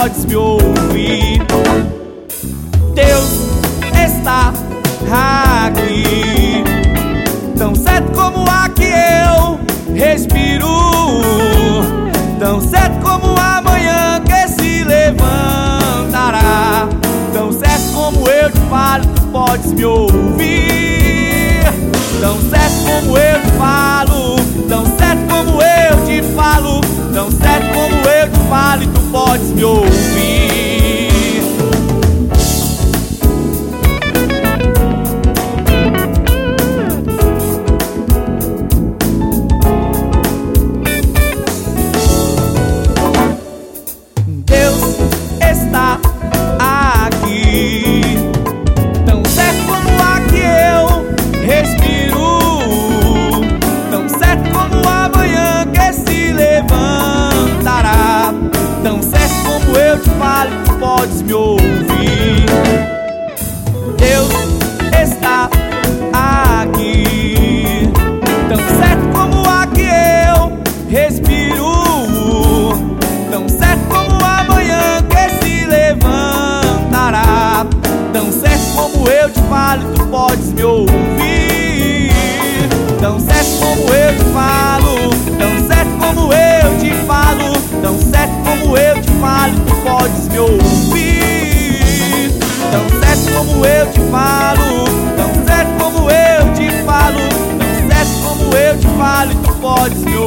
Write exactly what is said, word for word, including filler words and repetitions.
podes me ouvir. Deus está aqui, tão certo como a que eu respiro, tão certo como amanhã que se levantará, tão certo como eu te falo, tu podes me ouvir. Tão certo como eu te falo, tão certo como eu te falo, tão certo como eu te falo, e tu podes me ouvir. Deus está aqui, tão certo como a que eu respiro, tão certo como amanhã que se levantará, tão certo como eu te falo, tu podes me ouvir. Deus está aqui, tão certo como a que eu respiro, tão certo como amanhã que se levantará, tão certo como eu te falo, tu podes me ouvir. Tão certo como eu te falo, tão certo como eu te falo, tão certo como eu te falo, tu podes me ouvir. Tão certo como eu te falo, tão certo como eu te falo, tão certo como eu te falo, tu podes me ouvir.